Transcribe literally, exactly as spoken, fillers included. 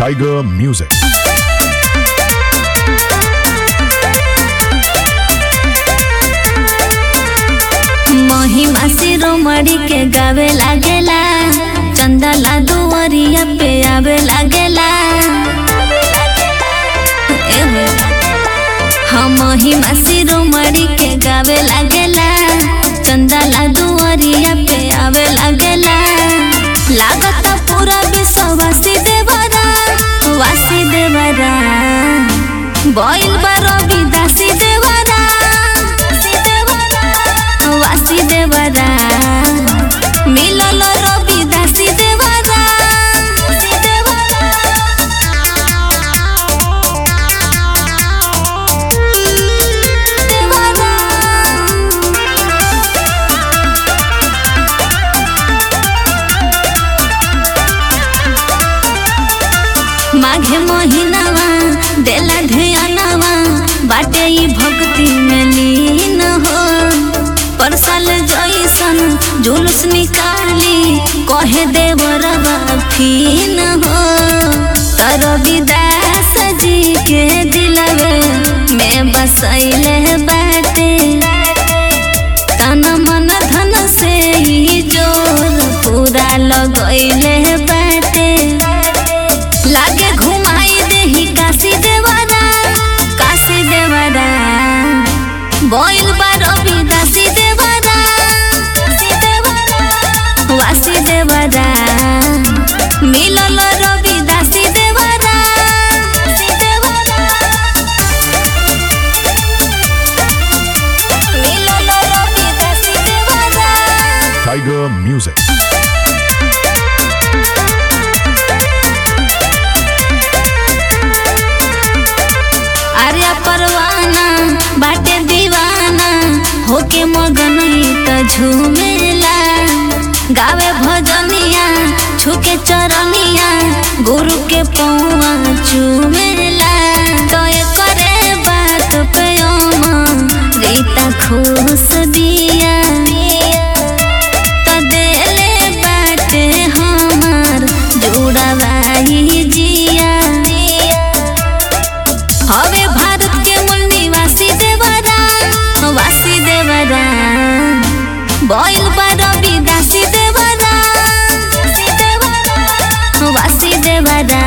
Tiger Music. महिमा शिरोमणि के गावे लागेला, चंदला दुवरिया पे आवे लागेला। हम महिमा शिरोमणि के गावे लागेला, चंदला दुवरिया पे आवे लागेला। लागत पूरा विश्व वासी देवरा, वासी देवरा बोल बारो विदासी देवरा, वासी देवरा मिलल रवि दासी देवरा। माघे महीनावा देला ध्यानवा, बाटे ई भक्ति में लीन हो। परसाल जैसन जुलूस निकाली, कहे देवरवा फीन हो। तर विदास जी के दिलवे में बसैले बाटे, तन मन धन से ही जोर पूरा लगैले बाटे। लागे घुमाई देही काशी देवरा, काशी देवरा बोल बारो विदासी देवरा, वासी देवरा मिलल रवि दासी देवरा। मिलल रवि दासी देवरा। Tiger Music. आर्या परवाना बाटे दीवाना, होके मगन त झूमेला। गावे भजनिया छुके चरनिया, गुरु के पौआ चूमेला। तय करे बात पे रीता खुश दिया, तो देले बाटे हमार जुड़ावाई जिया। हवे भारत के मूल निवासी देवरा, वासी देवरा बोल बारो विदासी देवरा, वासी देवरा